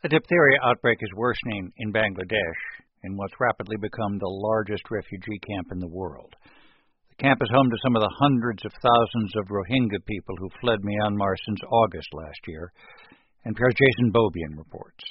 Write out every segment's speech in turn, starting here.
A diphtheria outbreak is worsening in Bangladesh, in what's rapidly become the largest refugee camp in the world. The camp is home to some of the hundreds of thousands of Rohingya people who fled Myanmar since August last year. NPR's Jason Beaubien reports.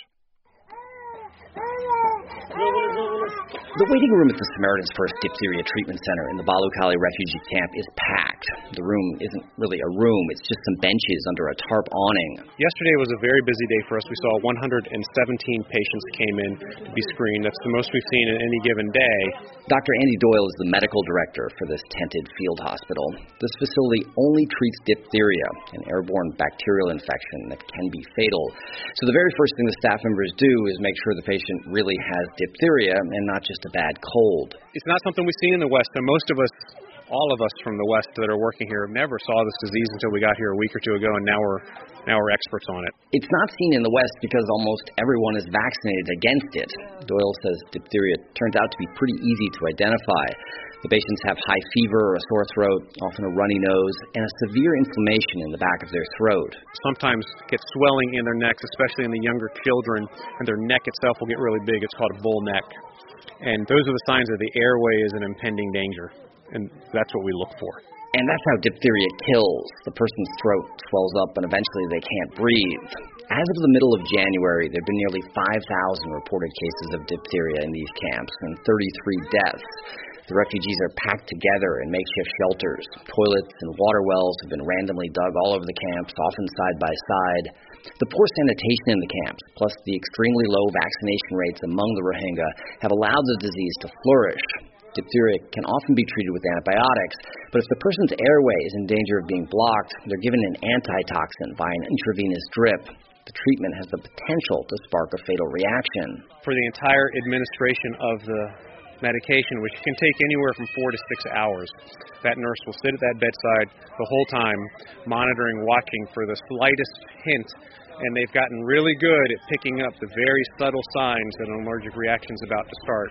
The waiting room at the Samaritan's First Diphtheria Treatment Center in the Balukhali refugee camp is packed. The room isn't really a room, it's just some benches under a tarp awning. Yesterday was a very busy day for us. We saw 117 patients came in to be screened. That's the most we've seen in any given day. Dr. Andy Doyle is the medical director for this tented field hospital. This facility only treats diphtheria, an airborne bacterial infection that can be fatal. So the very first thing the staff members do is make sure the patient really has diphtheria and not just a bad cold. It's not something we see in the West, and most of us, all of us from the West that are working here, never saw this disease until we got here a week or two ago, and now we're experts on it. It's not seen in the West because almost everyone is vaccinated against it. Doyle says diphtheria turns out to be pretty easy to identify. The patients have high fever, a sore throat, often a runny nose, and a severe inflammation in the back of their throat. Sometimes get swelling in their necks, especially in the younger children, and their neck itself will get really big. It's called a bull neck. And those are the signs that the airway is an impending danger, and that's what we look for. And that's how diphtheria kills. The person's throat swells up and eventually they can't breathe. As of the middle of January, there have been nearly 5,000 reported cases of diphtheria in these camps and 33 deaths. The refugees are packed together in makeshift shelters. Toilets and water wells have been randomly dug all over the camps, often side by side. The poor sanitation in the camps, plus the extremely low vaccination rates among the Rohingya, have allowed the disease to flourish. Diphtheria can often be treated with antibiotics, but if the person's airway is in danger of being blocked, they're given an antitoxin by an intravenous drip. The treatment has the potential to spark a fatal reaction. For the entire administration of the medication, which can take anywhere from 4 to 6 hours, that nurse will sit at that bedside the whole time, monitoring, watching for the slightest hint, and they've gotten really good at picking up the very subtle signs that an allergic reaction is about to start.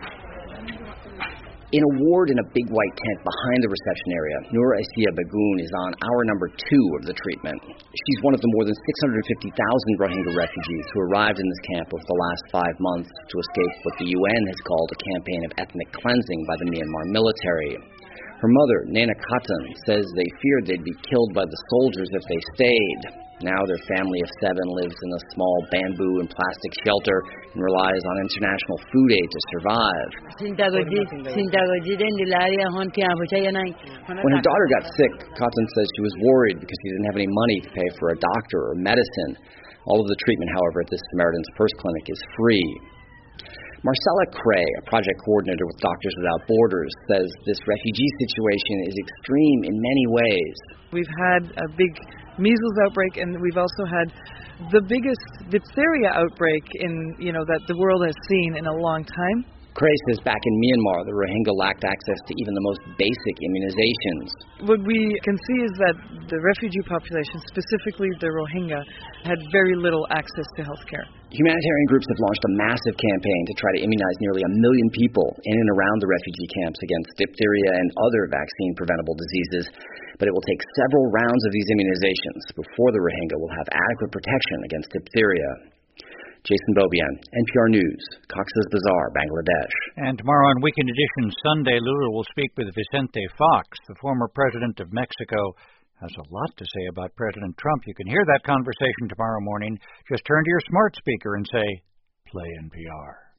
In a ward in a big white tent behind the reception area, Noor Asiya Bagoon is on hour number 2 of the treatment. She's one of the more than 650,000 Rohingya refugees who arrived in this camp over the last 5 months to escape what the UN has called a campaign of ethnic cleansing by the Myanmar military. Her mother, Nana Khatan, says they feared they'd be killed by the soldiers if they stayed. Now their family of 7 lives in a small bamboo and plastic shelter and relies on international food aid to survive. When her daughter got sick, Khatan says she was worried because she didn't have any money to pay for a doctor or medicine. All of the treatment, however, at this Samaritan's First clinic is free. Marcella Cray, a project coordinator with Doctors Without Borders, says this refugee situation is extreme in many ways. We've had a big measles outbreak, and we've also had the biggest diphtheria outbreak that the world has seen in a long time. Cray says back in Myanmar, the Rohingya lacked access to even the most basic immunizations. What we can see is that the refugee population, specifically the Rohingya, had very little access to health care. Humanitarian groups have launched a massive campaign to try to immunize nearly 1 million people in and around the refugee camps against diphtheria and other vaccine-preventable diseases. But it will take several rounds of these immunizations before the Rohingya will have adequate protection against diphtheria. Jason Beaubien, NPR News, Cox's Bazar, Bangladesh. And tomorrow on Weekend Edition, Sunday, Lula will speak with Vicente Fox, the former president of Mexico. Has a lot to say about President Trump. You can hear that conversation tomorrow morning. Just turn to your smart speaker and say, "Play NPR."